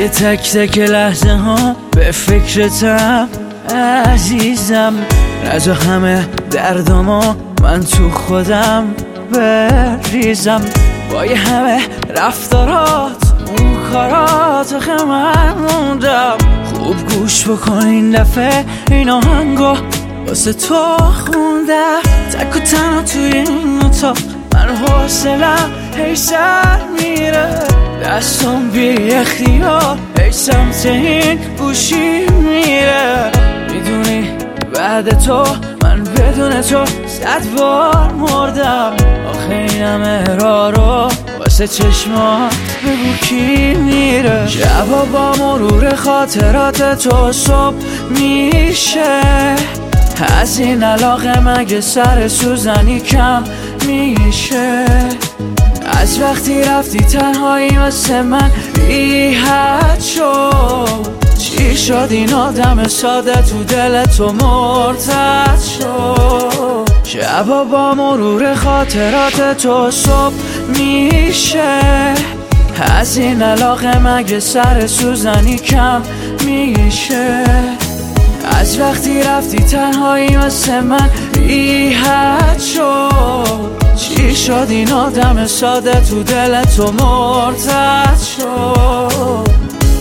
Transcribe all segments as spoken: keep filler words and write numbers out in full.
توی تک تک لحظه ها به فکرتم عزیزم. نجا همه دردامو من تو خودم بریزم. با یه همه رفتارات اون کارات آخه من موندم. خوب گوش بکن این دفعه این آهنگو واسه تو خوندم. تک و تنها توی این اتاق من حوصلم هی سر میره. دستم بی اختیار هی سمت این گوشی میره. میدونی بعد تو من بدون تو صد بار مردم. آخه این همه راه رو واسه چشمات بگو کی میره. شبا با مرور خاطرات تو صبح میشه. از این علاقه مگه سر سوزنی کم میشه. از وقتی رفتی تنهایی واسه من بی حد شد. چی شد این آدم ساده تو دل تو مرتد شد. شبا با مرور خاطرات تو صبح میشه. از این علاقه مگه سر سوزنی کم میشه. از وقتی رفتی تنهایی واسه من بی حد شد. چی شد این آدم ساده تو دل تو مرتد شد.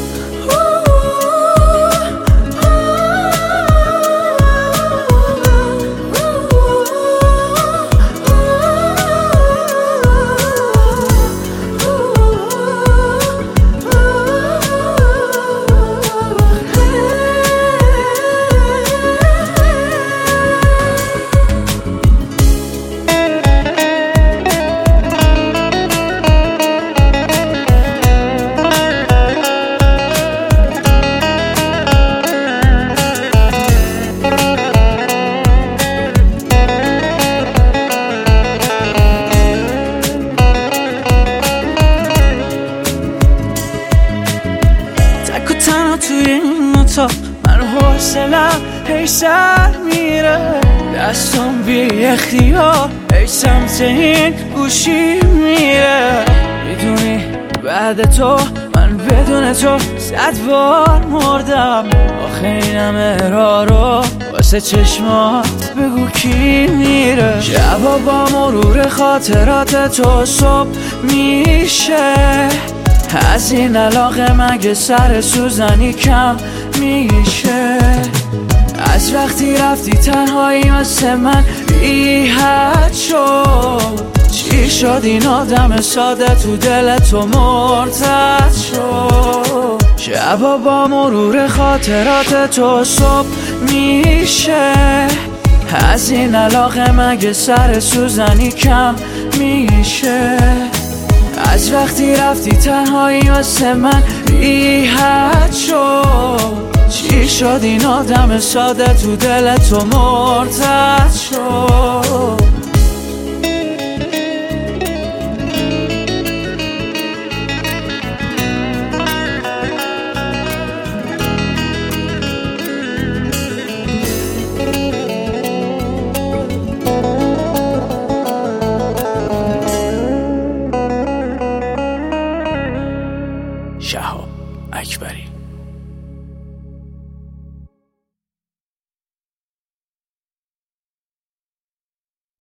توی این اتاق من حوصلم هی سر میره. دستم بی اختیار هی سمت این گوشی میره. میدونی بعد تو من بدون تو صد بار مردم. آخه این همه راه رو واسه چشمات بگو کی میره. شبا با مرور خاطرات تو صبح میشه. از این علاقه مگه سر سوزنی کم میشه. از وقتی رفتی تنهایی واسه من بی حد شد. چی شد این آدم ساده تو دل تو مرتد شد. شبا با مرور خاطرات تو صبح میشه. از این علاقه مگه سر سوزنی کم میشه. از وقتی رفتی تنهایی واسه من بی حد شد. چی شد این آدم ساده تو دل تو مرتد شد.